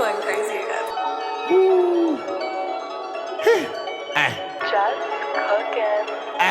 going crazy again. Just cooking.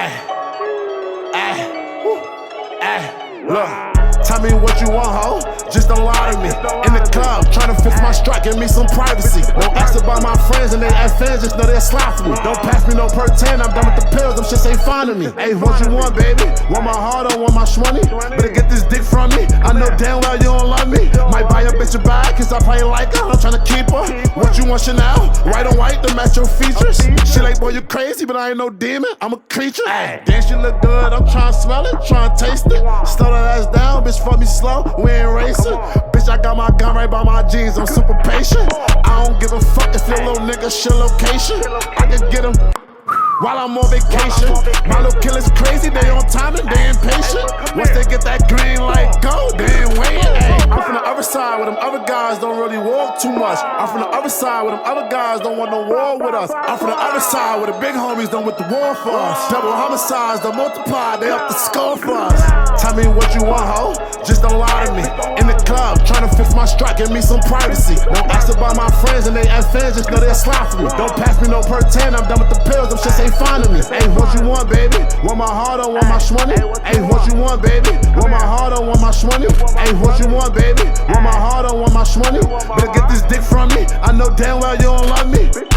Look, tell me what you want, ho. Just don't lie to me. In the club, tryna fix my strut, give me some privacy. Don't ask about my friends and they ask fans, just know they'll slide for me. Don't pass me no pertain, I'm done with the pills, them shits ain't fine to me. Hey, what you want, baby? Want my heart or want my shmoney? Better get this dick from me. I know damn well you don't love me. Might buy a bitch a bag, cause I probably like her. I'm tryna keep her. What you want, Chanel? White on white to match your features. She like, boy, you crazy, but I ain't no demon. I'm a creature. Damn, she look good. I'm tryna smell it, tryna taste it. Slow that ass down, bitch, fuck me slow. We ain't racing. Bitch, I got my gun right by my jeans. I'm super patient. I don't give a fuck if your little nigga shit location. I can get him while I'm on vacation. My little killer's crazy, they on time and they impatient. Once they get that green light go, they ain't waiting. Ay, I'm from the other side where them other guys don't really walk too much. I'm from the other side where them other guys don't want no war with us. I'm from the other side where the big homies done with the war for us. Double homicides, they multiply, they up the score for us. Tell me what you want, ho. Just don't lie to me. In the club, tryna fix my strut, give me some privacy. Don't ask about my friends and they ask fans, just know they'll slide for me. Don't pass me no pertain, I'm done with the pills, them shits ain't fine to me. Hey, what you want, baby? Want my heart or want my shmoney? Hey, what you want, baby? Want my heart or want my shmoney? Hey, what you want, baby? Want my heart or want my shmoney? Better get this dick from me. I know damn well you don't love me.